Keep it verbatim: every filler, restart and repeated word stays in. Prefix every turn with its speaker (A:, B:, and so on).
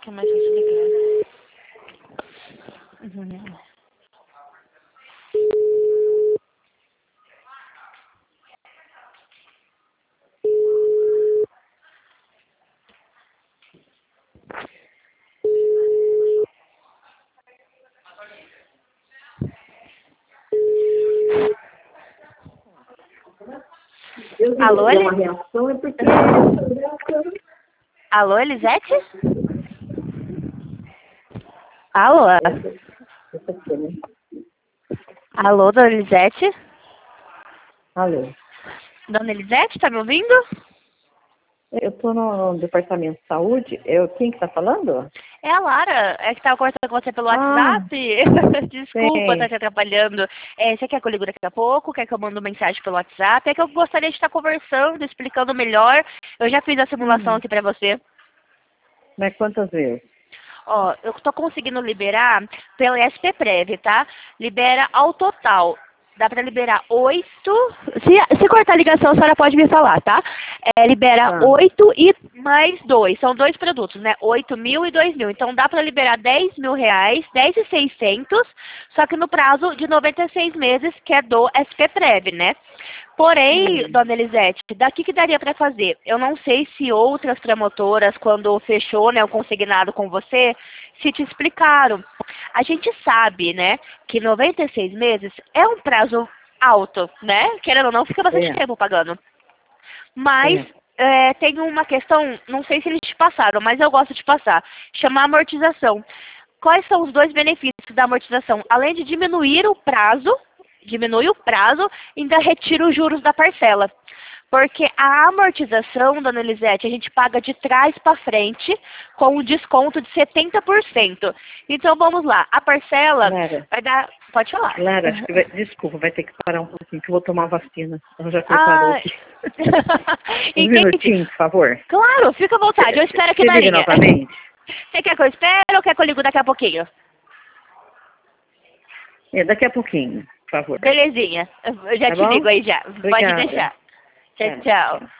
A: que é mais fácil ligar. Uhum. Alô, Eli... Alô, Elisete? Alô? Alô, dona Elisete?
B: Alô.
A: Dona Elisete, tá me ouvindo?
B: Eu tô no departamento de saúde. Eu, quem que tá falando?
A: É a Lara, é que tava conversando com você pelo
B: Ah,
A: WhatsApp. Desculpa estar
B: sei.
A: te atrapalhando. É, você quer que eu ligue daqui a pouco? Quer que eu mando mensagem pelo WhatsApp? É que eu gostaria de estar conversando, explicando melhor. Eu já fiz a simulação
B: Hum,
A: aqui pra você.
B: mas quantas vezes?
A: Ó, eu tô conseguindo liberar pela S P Prev, tá? Libera ao total. Dá pra liberar oito. Se, se cortar a ligação, a senhora pode me falar, tá? É, libera
B: Tá.
A: oito e mais dois. São dois produtos, né? Oito mil e dois mil. Então dá pra liberar dez mil reais, dez e seiscentos, só que no prazo de noventa e seis meses, que é do S P Prev, né? Porém,
B: Hum,
A: dona Elisete, daqui que daria para fazer? Eu não sei se outras promotoras, quando fechou, né, o consignado com você, se te explicaram. A gente sabe, né, que noventa e seis meses é um prazo alto, né? Querendo ou não, fica bastante
B: é,
A: tempo pagando. Mas
B: é.
A: é, tem uma questão, não sei se eles te passaram, mas eu gosto de passar, chama amortização. Quais são os dois benefícios da amortização? Além de diminuir o prazo, diminui o prazo, ainda retira os juros da parcela. Porque a amortização, dona Elisete, a gente paga de trás para frente com um desconto de setenta por cento. Então vamos lá, a parcela
B: Lara,
A: vai dar. Pode falar.
B: Lara, acho que vai, desculpa, vai ter que parar um pouquinho, que eu vou tomar vacina. Ela já preparou
A: Ah,
B: aqui. Um
A: entende?
B: minutinho, por favor.
A: Claro, fica à vontade, eu espero aqui
B: Você
A: na
B: liga
A: linha.
B: novamente?
A: Você quer que eu espere ou quer que eu ligo daqui a pouquinho?
B: É, daqui a pouquinho, por favor.
A: Belezinha, eu já
B: Tá
A: te
B: bom?
A: ligo aí já. Pode
B: Obrigada.
A: deixar. Tchau,
B: Tá,
A: tchau.
B: tchau.